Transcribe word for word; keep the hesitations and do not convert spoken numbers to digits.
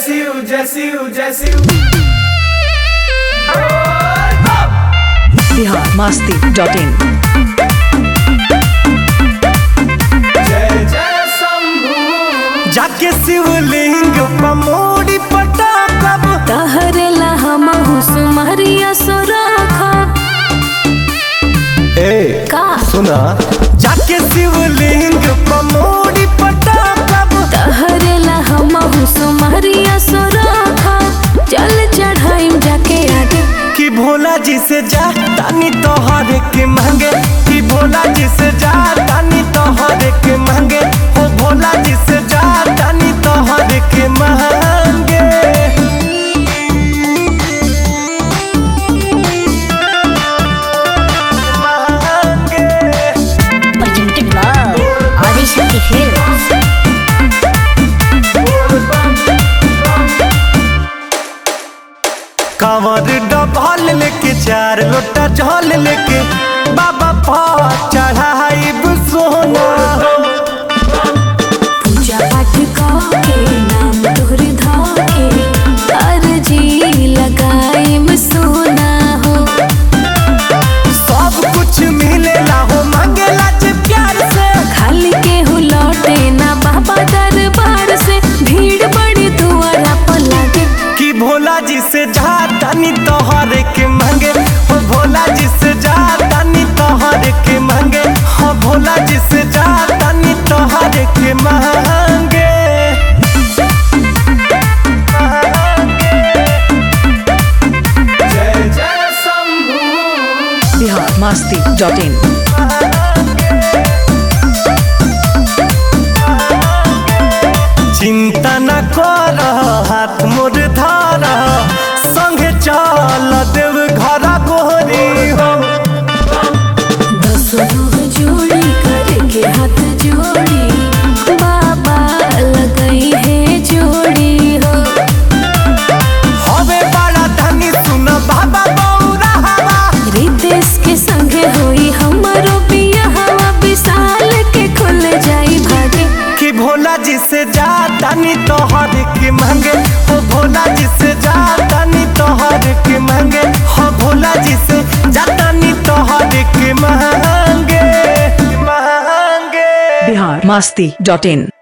शिव जय शिव जय Shiv. Bihar Masti dot in. जय जय शंभू। जाके शिवलिंग पमोड़ी पटाकब तहरेला हम हुसुमरिया सोराखा। ए का सुना जाके शिवलिंग पमोड़ी पटाकब तहरेला हम हुसुमरिया सोराखा। चल चढ़ाइम जाके आगे कि भोला जी से जा तानी तोहरे के मांगे कि भोला जी से जा तानी तोहरे के मांगे हो भोला जी से जा तानी तोहरे के मांगे। presented by Adishakti Films। कांवर डबल लेके चार लोटा जल लेके बाबा पर चढ़ाई सोना। पूजा पाठ के नाम तोहर धाके अर्जी लगाइम सोना हो। सब कुछ मिलेला हो मांगेला जे प्यार से खाली के हो लौटे ना बाबा दरबार से। भीड़ बड़ी दुआरा पर लागे कि भोला जी से जा तानी तोहरे के मांगे हो भोला जी से जा तानी तोहरे के मांगे हो भोला जी से जा तानी तोहरे के मांगे। जय जय शंभू। Bihar Masti dot in. चिंता न कर हाथ मोर धार संगे चल देव घर गोरी हो। दसों जोड़ी करके हाथ जोड़ी बाबा लगई है जोड़ी हो। हवे बड़ा धनी सुन बाबा बौरा हवा रितेश के संगे होई हमारो बिया हवा। विशाल के खुल जाई भागे कि भोला जी से जा तानी तोहर के मांगे हो भोला जी से जा तानी तोहर के मांगे हो भोला जी से जा तानी तोहर के मांगे मांगे। बिहार मस्ती डॉट इन।